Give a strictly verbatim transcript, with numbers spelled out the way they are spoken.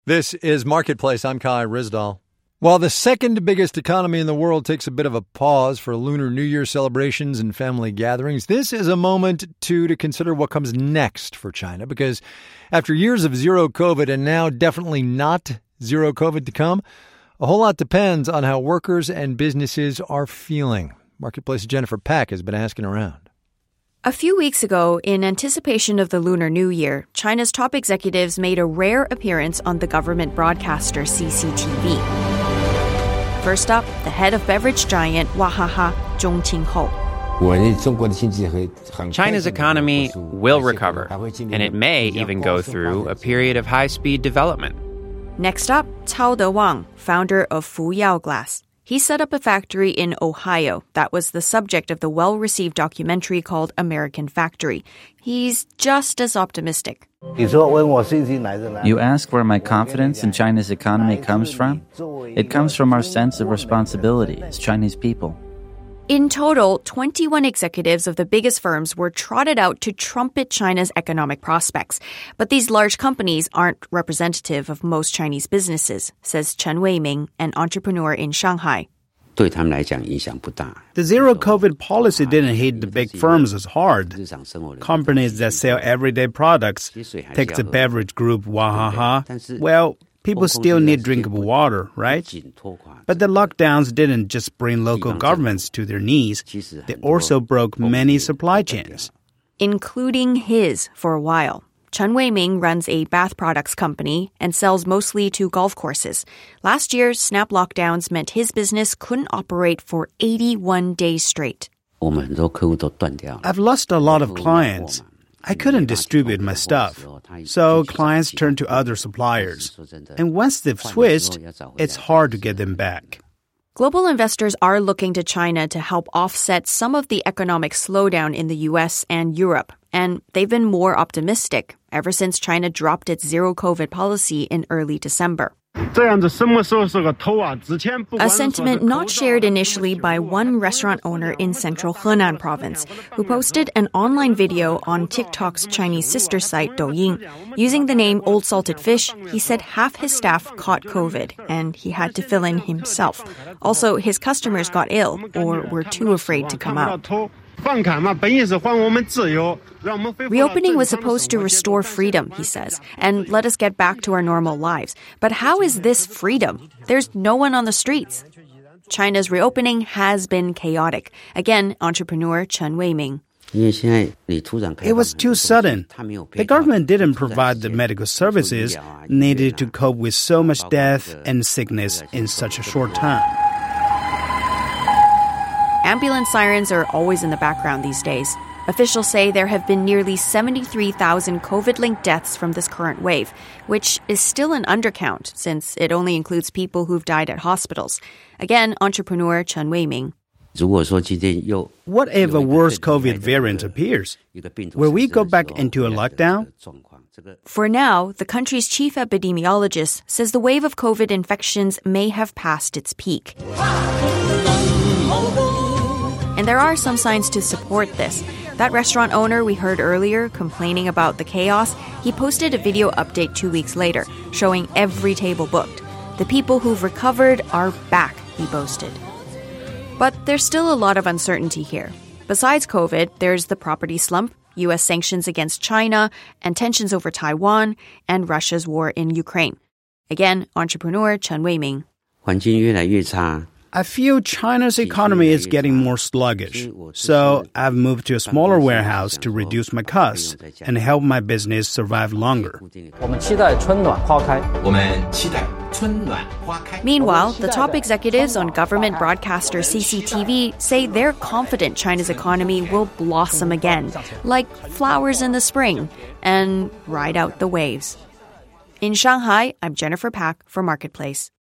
This is Marketplace. I'm Kai Rizdal. While the second biggest economy in the world takes a bit of a pause for Lunar New Year celebrations and family gatherings, this is a moment, too, to consider what comes next for China. Because after years of zero COVID and now definitely not zero COVID to come, a whole lot depends on how workers and businesses are feeling. Marketplace's Jennifer Pack has been asking around. A few weeks ago, in anticipation of the Lunar New Year, China's top executives made a rare appearance on the government broadcaster C C T V. First up, the head of beverage giant Wahaha, Zhong Qingho. China's economy will recover, and it may even go through a period of high-speed development. Next up, Cao Dewang, founder of Fuyao Glass. He set up a factory in Ohio that was the subject of the well-received documentary called American Factory. He's just as optimistic. You ask where my confidence in China's economy comes from? It comes from our sense of responsibility as Chinese people. In total, twenty-one executives of the biggest firms were trotted out to trumpet China's economic prospects. But these large companies aren't representative of most Chinese businesses, says Chen Weiming, an entrepreneur in Shanghai. The zero COVID policy didn't hit the big firms as hard. Companies that sell everyday products, take the beverage group Wahaha, well, people still need drinkable water, right? But the lockdowns didn't just bring local governments to their knees. They also broke many supply chains. Including his for a while. Chen Weiming runs a bath products company and sells mostly to golf courses. Last year, snap lockdowns meant his business couldn't operate for eighty-one days straight. I've lost a lot of clients. I couldn't distribute my stuff, so clients turned to other suppliers. And once they've switched, it's hard to get them back. Global investors are looking to China to help offset some of the economic slowdown in the U S and Europe, and they've been more optimistic ever since China dropped its zero-COVID policy in early December. A sentiment not shared initially by one restaurant owner in central Henan province, who posted an online video on TikTok's Chinese sister site Douyin. Using the name Old Salted Fish, he said half his staff caught COVID, and he had to fill in himself. Also, his customers got ill or were too afraid to come out. Reopening was supposed to restore freedom, he says, and let us get back to our normal lives. But how is this freedom? There's no one on the streets. China's reopening has been chaotic. Again, entrepreneur Chen Weiming. It was too sudden. The government didn't provide the medical services needed to cope with so much death and sickness in such a short time. Ambulance sirens are always in the background these days. Officials say there have been nearly seventy-three thousand COVID-linked deaths from this current wave, which is still an undercount since it only includes people who've died at hospitals. Again, entrepreneur Chen Weiming. What if a worse COVID variant appears? Will we go back into a lockdown? For now, the country's chief epidemiologist says the wave of COVID infections may have passed its peak. And there are some signs to support this. That restaurant owner we heard earlier complaining about the chaos, he posted a video update two weeks later, showing every table booked. The people who've recovered are back, he boasted. But there's still a lot of uncertainty here. Besides COVID, there's the property slump, U S sanctions against China, and tensions over Taiwan, and Russia's war in Ukraine. Again, entrepreneur Chen Weiming. I feel China's economy is getting more sluggish, so I've moved to a smaller warehouse to reduce my costs and help my business survive longer. Meanwhile, the top executives on government broadcaster C C T V say they're confident China's economy will blossom again, like flowers in the spring, and ride out the waves. In Shanghai, I'm Jennifer Pack for Marketplace.